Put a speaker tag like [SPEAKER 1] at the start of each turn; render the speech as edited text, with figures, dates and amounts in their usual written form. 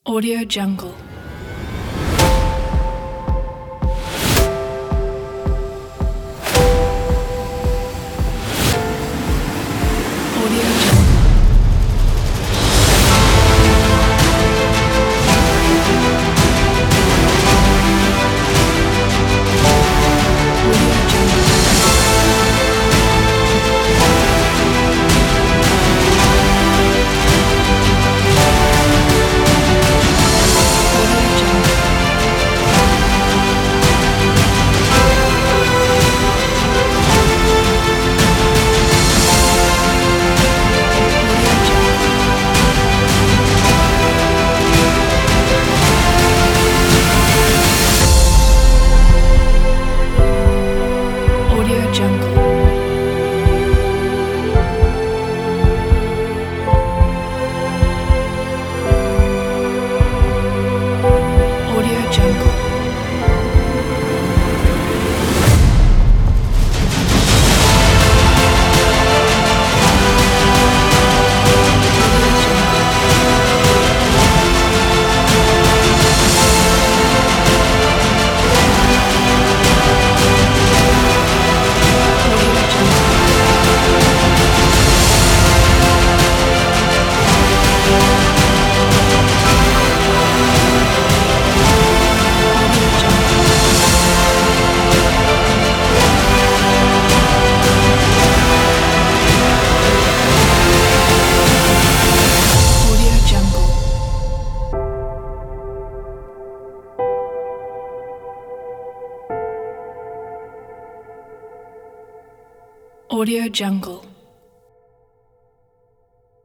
[SPEAKER 1] Audio Jungle. Audio Jungle. Audio Jungle. Audio Jungle. Audio Jungle. Audio Jungle. Audio Jungle. Audio Jungle. Audio Jungle. Audio Jungle. Audio Jungle.